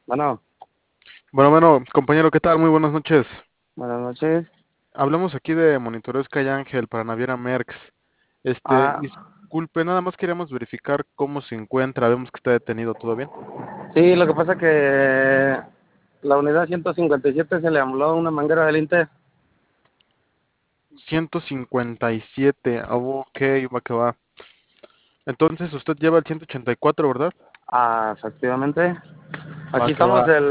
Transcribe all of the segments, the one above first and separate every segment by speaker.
Speaker 1: Bueno,
Speaker 2: Bueno, compañero, ¿qué tal? Muy buenas noches.
Speaker 1: buenas noches.
Speaker 2: Hablamos aquí de Monitoreo Sky Ángel para Naviera Merckx.
Speaker 1: Ah,
Speaker 2: Disculpe, nada más queríamos verificar cómo se encuentra. Vemos que está detenido, ¿todo bien?
Speaker 1: sí, lo que pasa es que la unidad 157 se le habló una manguera del Inter.
Speaker 2: 157, ok, va que va. Entonces usted lleva el 184, ¿verdad?
Speaker 1: Efectivamente.
Speaker 2: Va
Speaker 1: Aquí
Speaker 2: que va.
Speaker 1: estamos el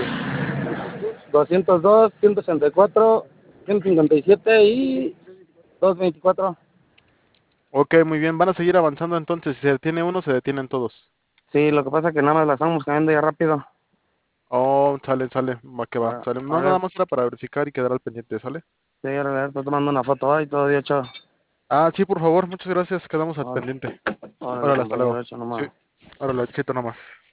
Speaker 1: 202, 164, 157 y 224.
Speaker 2: Ok, muy bien. Van a seguir avanzando entonces. Si se detiene uno, se detienen todos.
Speaker 1: Sí, lo que pasa es que nada más la estamos cambiando ya rápido.
Speaker 2: Oh, sale, va que va.
Speaker 1: Ahora,
Speaker 2: Sale. No,
Speaker 1: ahora,
Speaker 2: nada más era para verificar y quedar al pendiente, ¿sale?
Speaker 1: sí, ahora estoy tomando una foto ahí, todo hecho.
Speaker 2: Ah, sí, por favor, muchas gracias. Quedamos al
Speaker 1: Ahora,
Speaker 2: pendiente.
Speaker 1: órale,
Speaker 2: Órale, hasta
Speaker 1: compañero,
Speaker 2: luego.
Speaker 1: hecho
Speaker 2: Sí,
Speaker 1: nomás.
Speaker 2: órale, chito nomás.